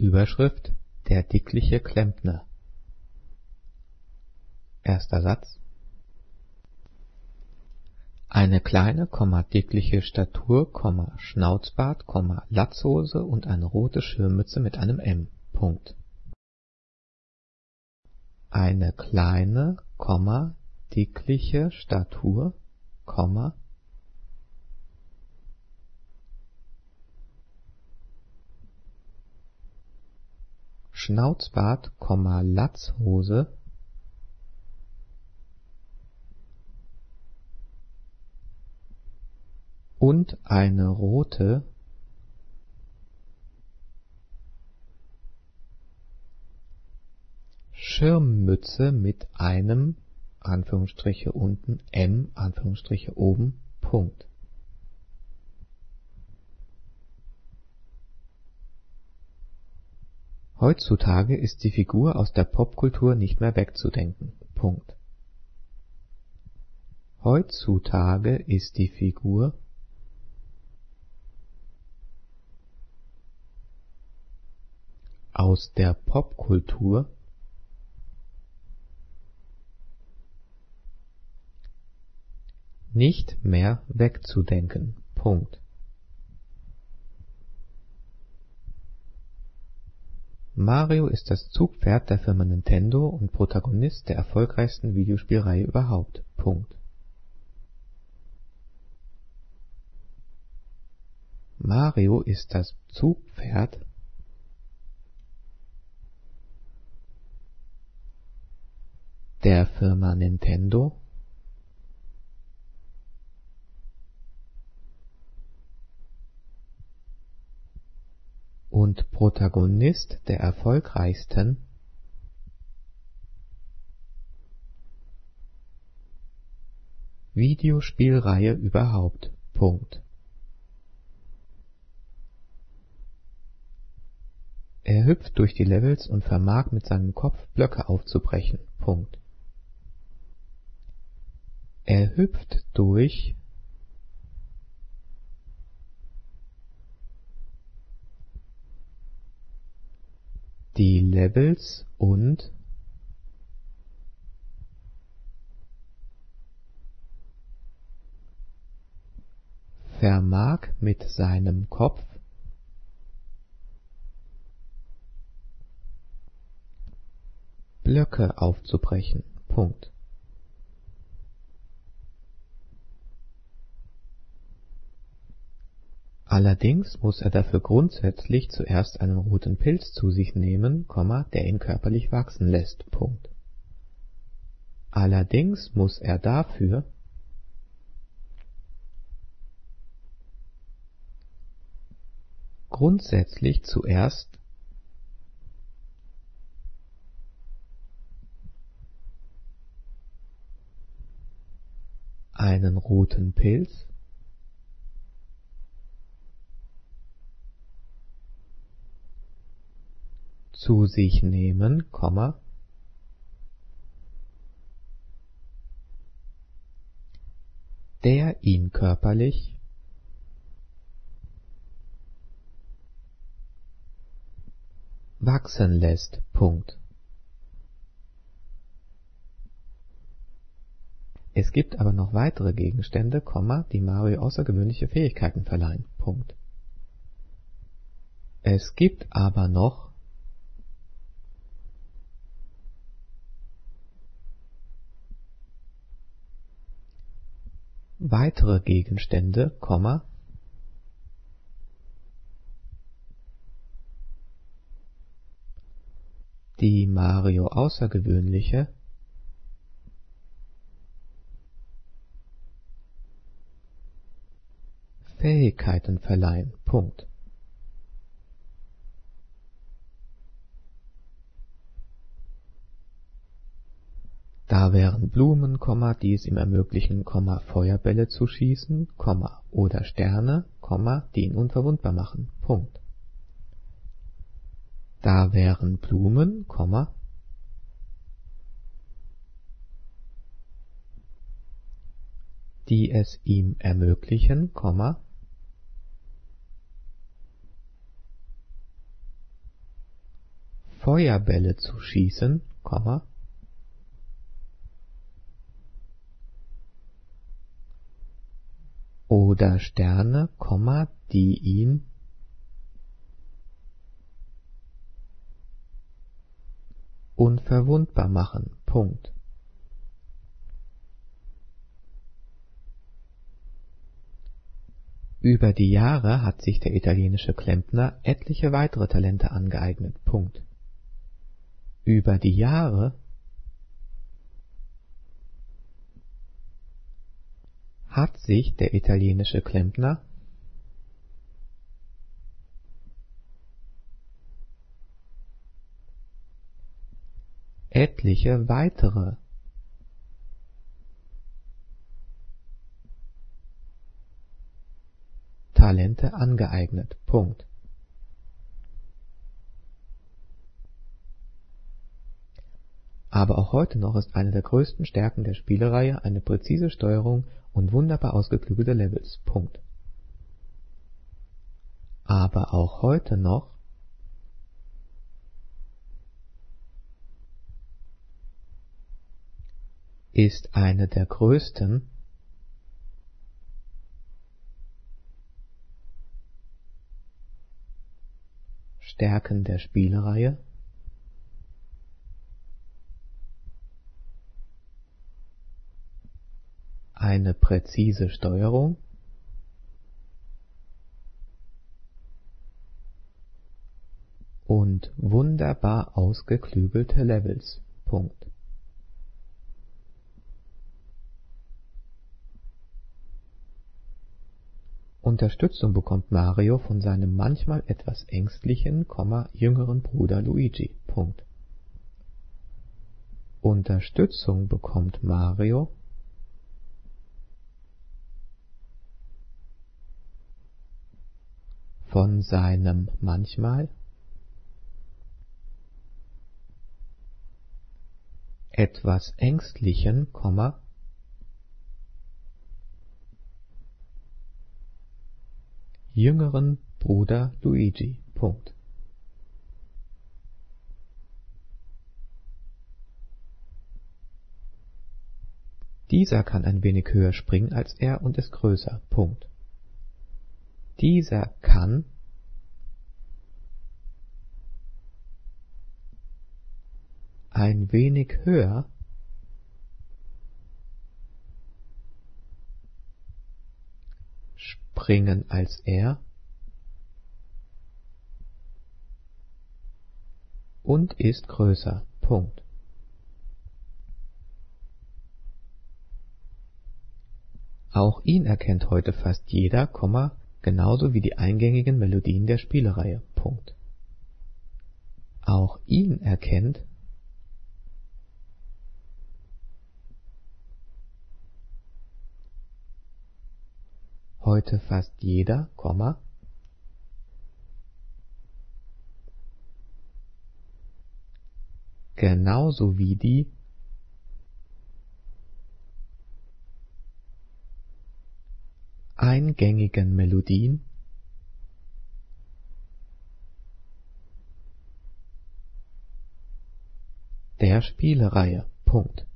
Überschrift: Der dickliche Klempner. Erster Satz: Eine kleine, dickliche Statur, Schnauzbart, Latzhose und eine rote Schirmmütze mit einem M. Eine kleine, dickliche Statur, Schnauzbart, Latzhose und eine rote Schirmmütze mit einem unten M oben. Heutzutage ist die Figur aus der Popkultur nicht mehr wegzudenken. Heutzutage ist die Figur aus der Popkultur nicht mehr wegzudenken. Mario ist das Zugpferd der Firma Nintendo und Protagonist der erfolgreichsten Videospielreihe überhaupt. Mario ist das Zugpferd der Firma Nintendo und Protagonist der erfolgreichsten Videospielreihe überhaupt. Er hüpft durch die Levels und vermag mit seinem Kopf Blöcke aufzubrechen. Er hüpft durch die Levels und vermag mit seinem Kopf Blöcke aufzubrechen. Allerdings muss er dafür grundsätzlich zuerst einen roten Pilz zu sich nehmen, der ihn körperlich wachsen lässt. Allerdings muss er dafür grundsätzlich zuerst einen roten Pilz zu sich nehmen, der ihn körperlich wachsen lässt. Es gibt aber noch weitere Gegenstände, die Mario außergewöhnliche Fähigkeiten verleihen. Es gibt aber noch weitere Gegenstände, die Mario außergewöhnliche Fähigkeiten verleihen. Da wären Blumen, die es ihm ermöglichen, Feuerbälle zu schießen, oder Sterne, die ihn unverwundbar machen. Da wären Blumen, die es ihm ermöglichen, Feuerbälle zu schießen, oder Sterne, die ihn unverwundbar machen. Punkt. Über die Jahre hat sich der italienische Klempner etliche weitere Talente angeeignet. Punkt. Über die Jahre hat sich der italienische Klempner etliche weitere Talente angeeignet. Punkt. Aber auch heute noch ist eine der größten Stärken der Spielereihe eine präzise Steuerung und wunderbar ausgeklügelte Levels. Punkt. Aber auch heute noch ist eine der größten Stärken der Spielereihe eine präzise Steuerung und wunderbar ausgeklügelte Levels. Punkt. Unterstützung bekommt Mario von seinem manchmal etwas ängstlichen, jüngeren Bruder Luigi. Punkt. Unterstützung bekommt Mario von seinem manchmal etwas ängstlichen, jüngeren Bruder Luigi. Punkt. Dieser kann ein wenig höher springen als er und ist größer. Punkt. Dieser kann ein wenig höher springen als er und ist größer. Punkt. Auch ihn erkennt heute fast jeder, genauso wie die eingängigen Melodien der Spielereihe. Punkt. Auch ihn erkennt heute fast jeder, genauso wie die eingängigen Melodien der Spielereihe. Punkt.